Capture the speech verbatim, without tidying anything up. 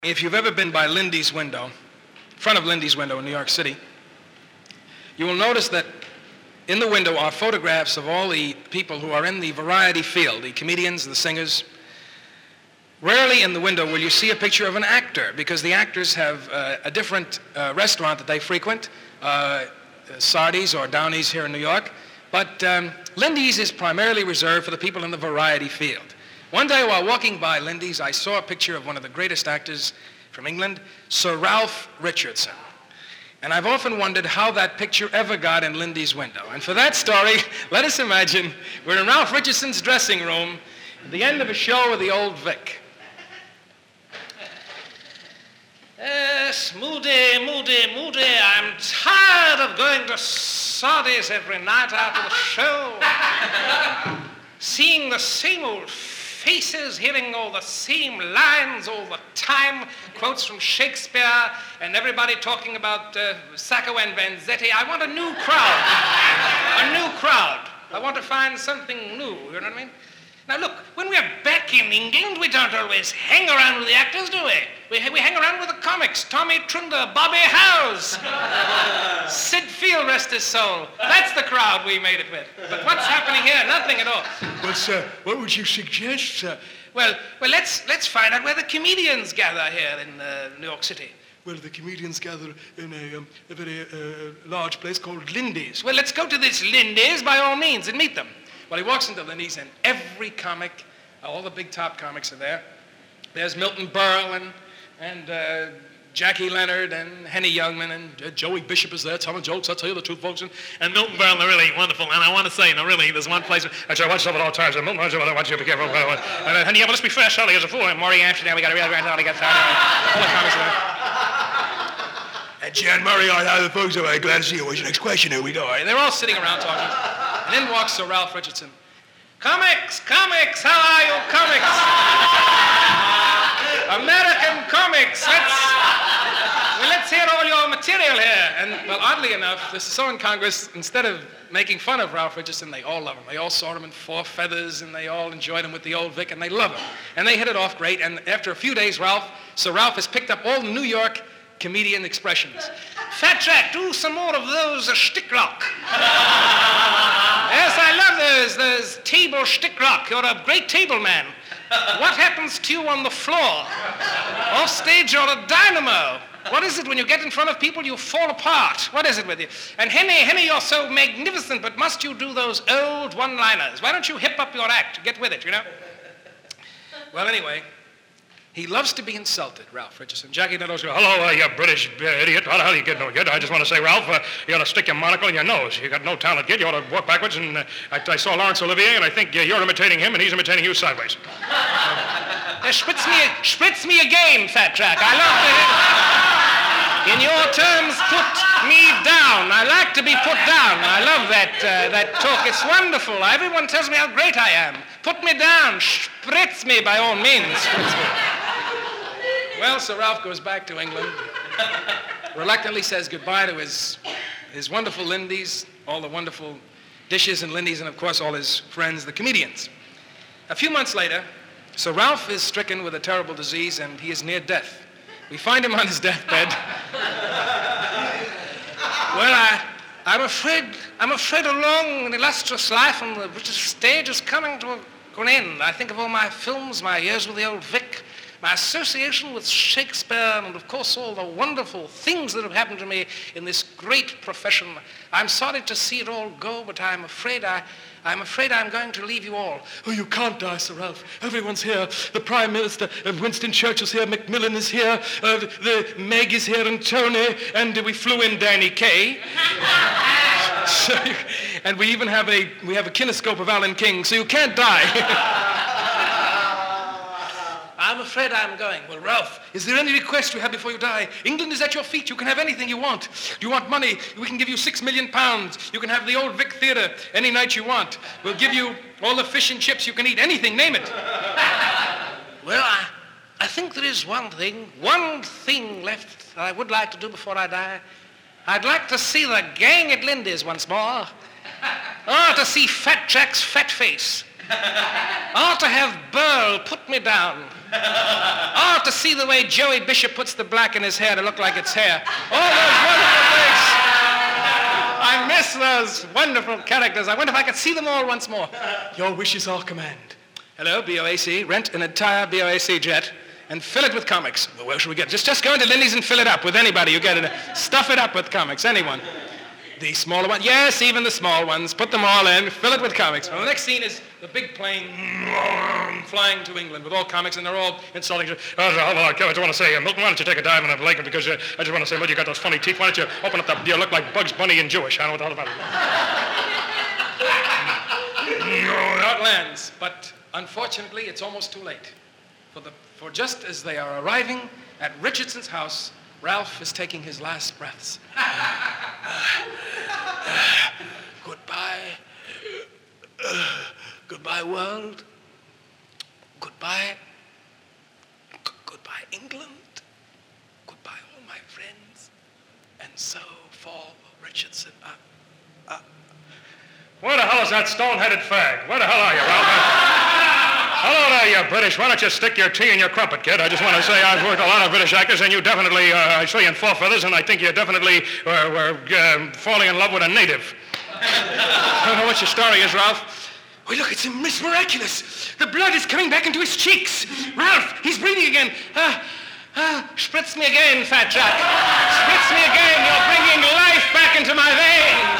If you've ever been by Lindy's window, front of Lindy's window in New York City, you will notice that in the window are photographs of all the people who are in the variety field, the comedians, the singers. Rarely in the window will you see a picture of an actor, because the actors have uh, a different uh, restaurant that they frequent, uh, Sardi's or Downey's here in New York. But um, Lindy's is primarily reserved for the people in the variety field. One day while walking by Lindy's, I saw a picture of one of the greatest actors from England, Sir Ralph Richardson. And I've often wondered how that picture ever got in Lindy's window. And for that story, let us imagine we're in Ralph Richardson's dressing room at the end of a show with the Old Vic. Yes, Moody, Moody, Moody, I'm tired of going to Sardi's every night after the show. Seeing the same old faces, hearing all the same lines all the time, quotes from Shakespeare, and everybody talking about uh, Sacco and Vanzetti. I want a new crowd. A new crowd. I want to find something new, you know what I mean? Now look, when we're back in England, we don't always hang around with the actors, do we? We, we hang around with the comics. Tommy Trinder, Bobby Howes, Sid Field, rest his soul. That's the crowd we made it with. But what's happening here? Nothing at all. Well, sir, what would you suggest, sir? Well, well, let's let's find out where the comedians gather here in uh, New York City. Well, the comedians gather in a, um, a very uh, large place called Lindy's. Well, let's go to this Lindy's by all means and meet them. Well, he walks into Lindy's, and every comic, all the big top comics are there. There's Milton Berle and, and uh, Jackie Leonard and Henny Youngman, and uh, Joey Bishop is there telling jokes, I'll tell you the truth, folks. And, and Milton Berle, they're really wonderful. And I want to say, no, really, there's one place, actually, I watch stuff at all times, and Milton Berle, I want you to be careful. And uh, Henny, yeah, but let's be fair, Charlie is a fool. And Maury Amsterdam, we got a real grand we got started. All the comics are there. And Jan Murray, all right, how are the folks are glad to see you. What's your next question? Here we go. All right, they're all sitting around talking. And in walks Sir Ralph Richardson. Comics, comics, how are you, comics? American comics, let's, well, let's hear all your material here. And, well, oddly enough, this is so in Congress, instead of making fun of Ralph Richardson, they all love him. They all saw him in Four Feathers, and they all enjoyed him with the Old Vic, and they love him. And they hit it off great, and after a few days, Ralph, Sir Ralph has picked up all the New York comedian expressions. Fat Jack, do some more of those uh, sticklock. Yes, I love those, those table sticklock. You're a great table man. What happens to you on the floor? Off stage, you're a dynamo. What is it when you get in front of people, you fall apart? What is it with you? And Henny, Henny, you're so magnificent, but must you do those old one-liners? Why don't you hip up your act? Get with it, you know? Well, anyway, he loves to be insulted, Ralph Richardson. Jackie Nettles goes, hello, uh, you British uh, idiot. How the hell you get no good? I just want to say, Ralph, uh, you ought to stick your monocle in your nose. You got no talent, kid. You ought to walk backwards. And uh, I, I saw Laurence Olivier, and I think uh, you're imitating him, and he's imitating you sideways. Uh, spritz me, spritz me again, Fat Jack. I love to. In your terms, put me down. I like to be put down. I love that uh, that talk. It's wonderful. Everyone tells me how great I am. Put me down. Spritz me by all means. Spritz me. Well, Sir Ralph goes back to England, reluctantly says goodbye to his, his wonderful Lindy's, all the wonderful dishes and Lindy's, and of course all his friends, the comedians. A few months later, Sir Ralph is stricken with a terrible disease, and he is near death. We find him on his deathbed. Well, I, I'm afraid, I'm afraid a long and illustrious life on the British stage is coming to an end. I think of all my films, my years with the Old Vic, my association with Shakespeare, and of course all the wonderful things that have happened to me in this great profession. I'm sorry to see it all go, but I'm afraid I, I'm afraid I'm going to leave you all. Oh, you can't die, Sir Ralph. Everyone's here. The Prime Minister, uh, Winston Churchill's here, Macmillan is here, uh, the Meg is here, and Tony, and uh, we flew in Danny Kaye. so, and we even have a we have a kinescope of Alan King, so you can't die. I'm afraid I'm going. Well, Ralph, is there any request you have before you die? England is at your feet. You can have anything you want. Do you want money? We can give you six million pounds. You can have the Old Vic Theatre any night you want. We'll give you all the fish and chips you can eat. Anything, name it. Well, I, I think there is one thing, one thing left that I would like to do before I die. I'd like to see the gang at Lindy's once more. Oh, to see Fat Jack's fat face. I ought to have Burl put me down. I ought to see the way Joey Bishop puts the black in his hair to look like it's hair. All those wonderful things. I miss those wonderful characters. I wonder if I could see them all once more. Your wish is our command. Hello, B O A C. Rent an entire B O A C jet and fill it with comics. Well, where should we get it? Just, just go into Lindy's and fill it up with anybody you get it. Stuff it up with comics, anyone. The smaller ones, yes, even the small ones. Put them all in, fill it with comics. Well, the next scene is the big plane flying to England with all comics, and they're all insulting. Oh, hold on, I just want to say, uh, Milton, why don't you take a dive in the lake? Because uh, I just want to say, look, you got those funny teeth. Why don't you open up that? You look like Bugs Bunny and Jewish. I don't know what the hell about it. No, that lands. But unfortunately, it's almost too late. For, the, for just as they are arriving at Richardson's house, Ralph is taking his last breaths. Uh, uh, goodbye. Uh, goodbye, world. Goodbye. G- goodbye, England. Goodbye, all my friends. And so fall Richardson. Uh, uh. Where the hell is that stone-headed fag? Where the hell are you, Ralph? Hello there, you British. Why don't you stick your tea in your crumpet, kid? I just want to say I've worked a lot of British actors, and you definitely, uh, I saw you in Four Feathers, and I think you definitely uh, were uh, falling in love with a native. I don't know what your story is, Ralph. Oh, look, it's Miss Miraculous. The blood is coming back into his cheeks. Ralph, he's breathing again. Ah, ah, spritz me again, Fat Jack. Spritz me again. You're bringing life back into my veins.